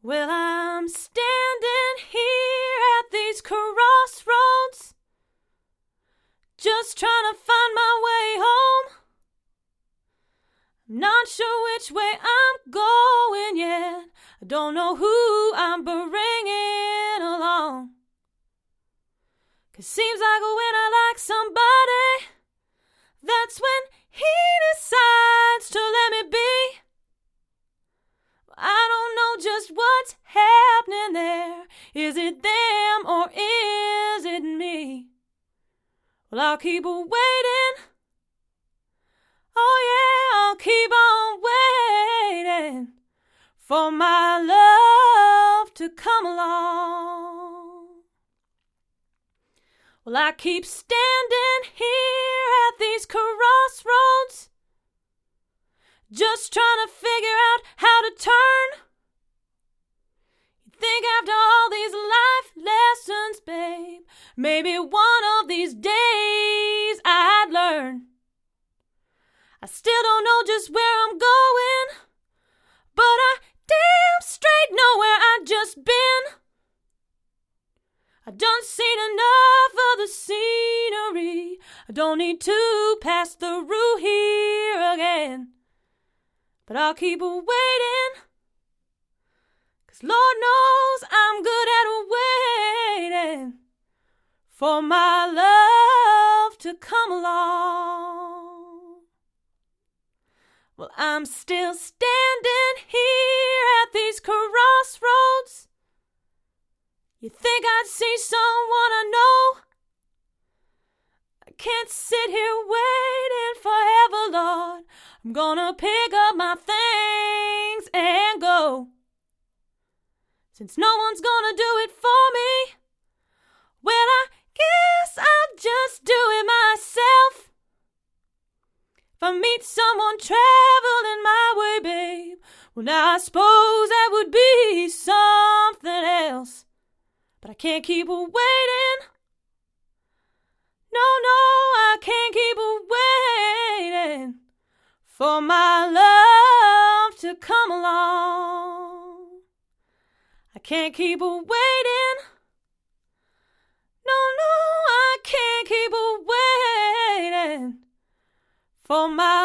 Well, I'm standing here at these crossroads, just trying to find my way home. I'm not sure which way I'm going yet. I don't know who I'm bringing along. 'Cause seems like when I like somebody, that's when he decides to let me be. I don't know just what's happening there. Is it them or is it me? Well, I'll keep waiting. Oh yeah, I'll keep on waiting for my love to come along. Well, I keep standing here at these crossroads, just trying to figure out how to turn. You think after all these life lessons, babe, maybe one of these days I'd learn. I still don't know just where I'm going, but I damn straight know where I just been. I done seen enough of the scenery. I don't need to pass through here again. But I'll keep waiting, 'cause Lord knows I'm good at waiting for my love to come along. Well, I'm still standing here at these crossroads. You think I'd see someone I know? I can't sit here waiting forever, Lord. I'm gonna pick up my things and go. Since no one's gonna do it for me, well, I guess I'll just do it myself. If I meet someone traveling my way, babe, well, now I suppose that would be something else. But I can't keep waiting. No, I can't keep waiting for my love to come along. I can't keep waiting. No, I can't keep waiting for my